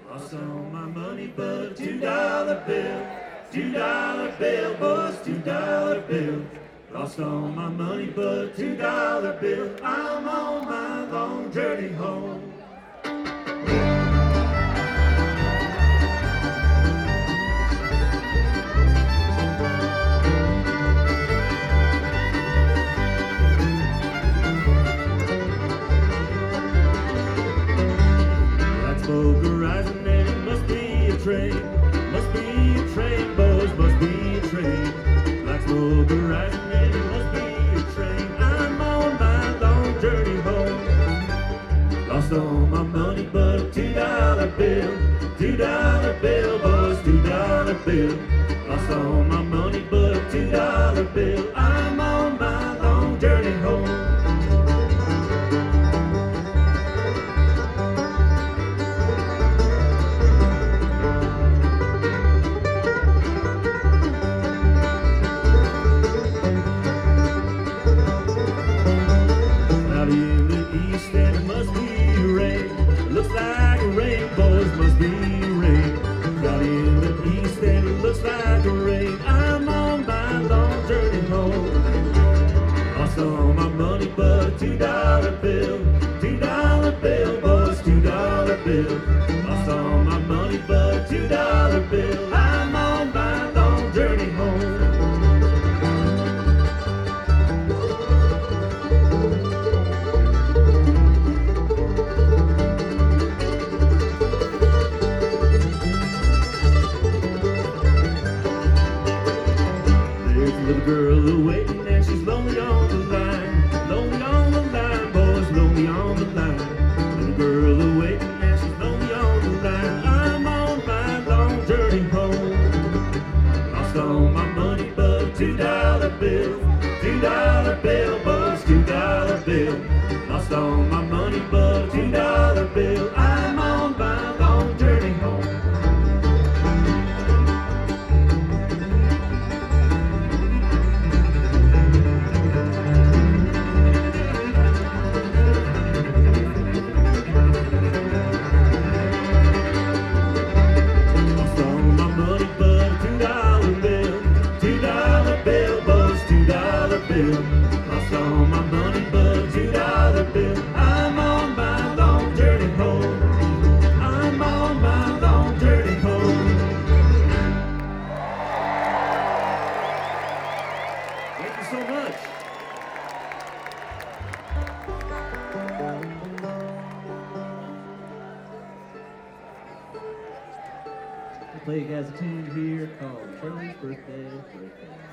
Lost all my money but a $2 bill. $2 bill, boys, $2 bill. Lost all my money but a $2 bill. I'm on my long journey home. Black smoke horizon and it must be a train. Must be a train, boys, must be a train. Black smoke horizon and it must be a train. I'm on my long journey home. Lost all my money but a $2 bill. $2 bill, boys, $2 bill. Lost all my money but a $2 bill. I'm on my long journey home. Cloudy in the east and it must be rain. Looks like a rain, boys, must be rain. Cloudy in the east and it looks like a rain. I'm on my long journey home. Lost all my money but a $2 bill. $2 bill, boys, $2 bill. Lost all my money but a $2 bill. I'm on my long journey home. There's a little girl waiting and she's lonely on the line. Lonely on the line, boys, lonely on the line. Little girl waiting and she's lonely on the line. I'm on my long journey home. Lost all my money but a $2 bill. $2 bill, boys, $2 bill. Lost all my money but a $2 bill. I'm on my long journey home. Lost all my money but a $2 bill. $2 bill, boys, $2 bill. Lost all my money but a $2 bill. I'm on my long journey home. I'm on my long journey home. Thank you so much. I'll play you guys a tune here called Charlie's Birthday.